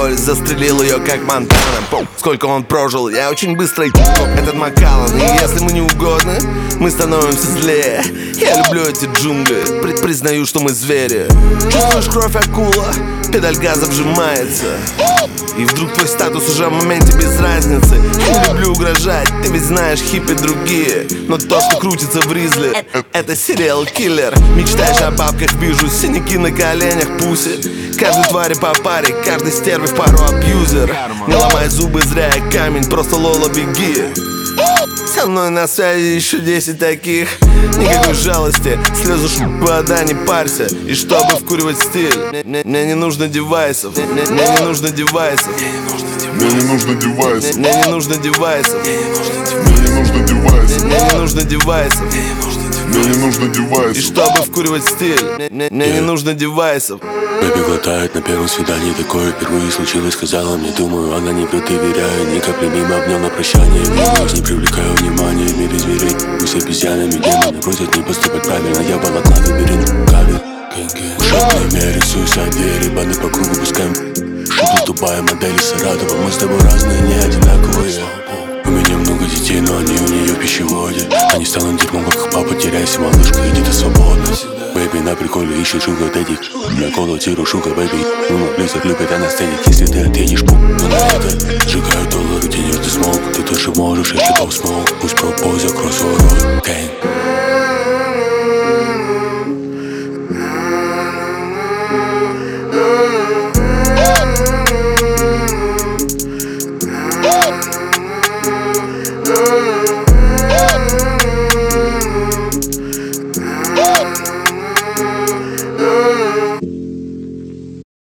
боль, застрелил ее как Монтана. Сколько он прожил, я очень быстро этот Макалан. И если мы не угодны, мы становимся злее. Я люблю эти джунгли, признаю, что мы звери. Чувствуешь кровь акула, педаль газа вжимается. И вдруг твой статус уже в моменте без разницы. Я не люблю угрожать, ты ведь знаешь, хиппи другие. Но то, что крутится в ризле, это сериал-киллер. Мечтаешь о бабках, вижу синяки на коленях, пуси. Каждой твари по паре, каждой стерве в пару абьюзер. Не ломай зубы, зря я камень, просто Лола, беги. Со мной на связи еще 10 таких. Никакой жалости, слезы вода, не парься. И чтобы вкуривать стиль, мне не нужно девайсов. Мне не нужно девайсов. Мне не нужно девайсов. Мне не нужно девайсов. Мне не нужно девайсов. Мне не нужно девайсов. Мне не нужно девайсов. И чтобы вкуривать стиль, мне не нужно девайсов. Бэби глотает на первом свидании. Такое впервые случилось, сказала мне. Думаю, она не врет, доверяю. Ни капли мимо, обнял на прощание. Вернусь, не привлекаю внимания. В мире зверей, пусть обезьянами демоны просят не поступать правильно. Я балаклав, лабиринт, кавер. В шатной мере, суйся двери, баны по кругу пускаем. Шуту тупая модель из Саратова. Мы с тобой разные, не одинаковые. У меня много детей, но они у нее в пищеводе. Они станут дерьмом, как их папа, теряйся, малышка, иди ты свободна. Бэби на приколе ищет шуга дэдди. Я колотирую шуга бэби. Ну, Близзард любит анестетик, если ты отъедешь, пуп. Но на это сжигают доллары, денежный смог. Ты тоже можешь, если поп смог. Пусть пропой, закрой свой рот, Кэйн.